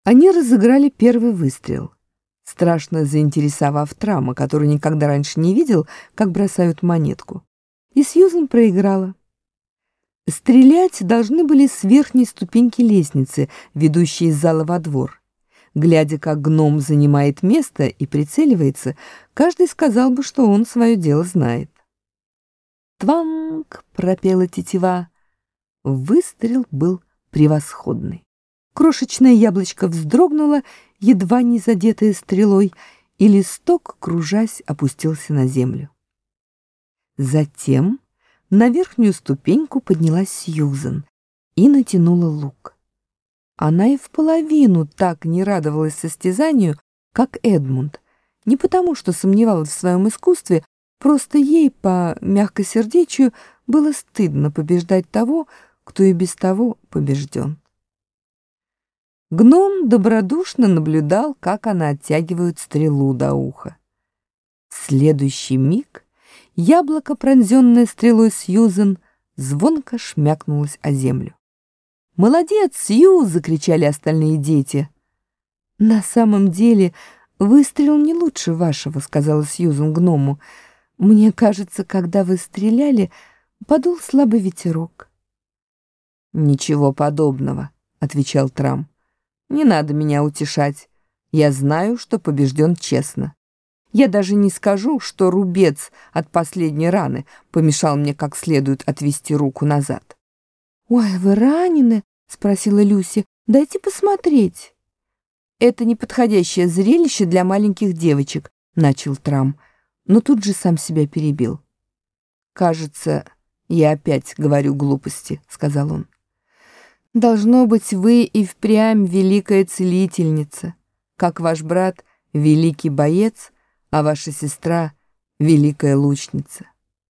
Они разыграли первый выстрел, страшно заинтересовав Трама, который никогда раньше не видел, как бросают монетку. И Сьюзен проиграла. Стрелять должны были с верхней ступеньки лестницы, ведущей из зала во двор. Глядя, как гном занимает место и прицеливается, каждый сказал бы, что он свое дело знает. «Тванг!» — пропела тетива. Выстрел был превосходный. Крошечное яблочко вздрогнуло, едва не задетое стрелой, и листок, кружась, опустился на землю. Затем на верхнюю ступеньку поднялась Сьюзен и натянула лук. Она и в половину так не радовалась состязанию, как Эдмунд, не потому что сомневалась в своем искусстве, просто ей по мягкосердечию было стыдно побеждать того, кто и без того побежден. Гном добродушно наблюдал, как она оттягивает стрелу до уха. В следующий миг яблоко, пронзенное стрелой Сьюзен, звонко шмякнулось о землю. «Молодец, Сью!» — закричали остальные дети. «На самом деле выстрел не лучше вашего», — сказала Сьюзен гному. «Мне кажется, когда вы стреляли, подул слабый ветерок». «Ничего подобного», — отвечал Трам. «Не надо меня утешать. Я знаю, что побежден честно. Я даже не скажу, что рубец от последней раны помешал мне как следует отвести руку назад». «Ой, вы ранены?» — спросила Люси. «Дайте посмотреть». «Это неподходящее зрелище для маленьких девочек», — начал Трам, но тут же сам себя перебил. «Кажется, я опять говорю глупости», — сказал он. «Должно быть, вы и впрямь великая целительница, как ваш брат — великий боец, а ваша сестра — великая лучница».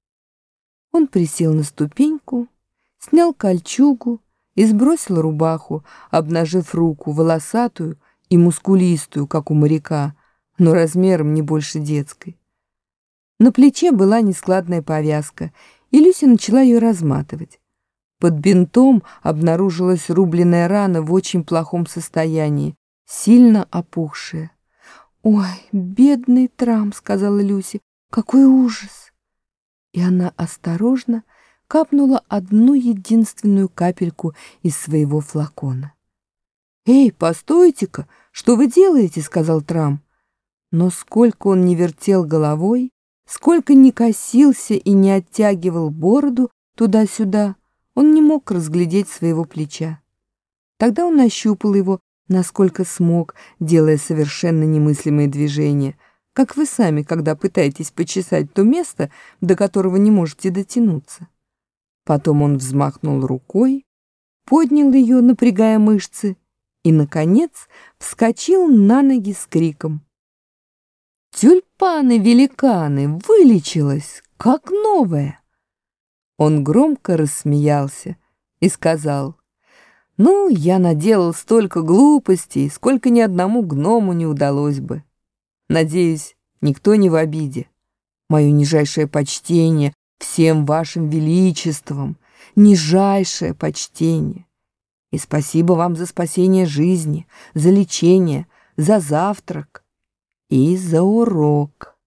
Он присел на ступеньку, снял кольчугу и сбросил рубаху, обнажив руку, волосатую и мускулистую, как у моряка, но размером не больше детской. На плече была нескладная повязка, и Люся начала ее разматывать. Под бинтом обнаружилась рубленная рана в очень плохом состоянии, сильно опухшая. «Ой, бедный Трам», — сказала Люси, — «какой ужас!» И она осторожно капнула одну единственную капельку из своего флакона. «Эй, постойте-ка, что вы делаете?» — сказал Трам. Но сколько он не вертел головой, сколько не косился и не оттягивал бороду туда-сюда, он не мог разглядеть своего плеча. Тогда он ощупал его, насколько смог, делая совершенно немыслимые движения, как вы сами, когда пытаетесь почесать то место, до которого не можете дотянуться. Потом он взмахнул рукой, поднял ее, напрягая мышцы, и, наконец, вскочил на ноги с криком: «Тюльпаны-великаны! Вылечилась, как новая!» Он громко рассмеялся и сказал: «Ну, я наделал столько глупостей, сколько ни одному гному не удалось бы. Надеюсь, никто не в обиде. Мое нижайшее почтение всем вашим величествам, нижайшее почтение. И спасибо вам за спасение жизни, за лечение, за завтрак и за урок».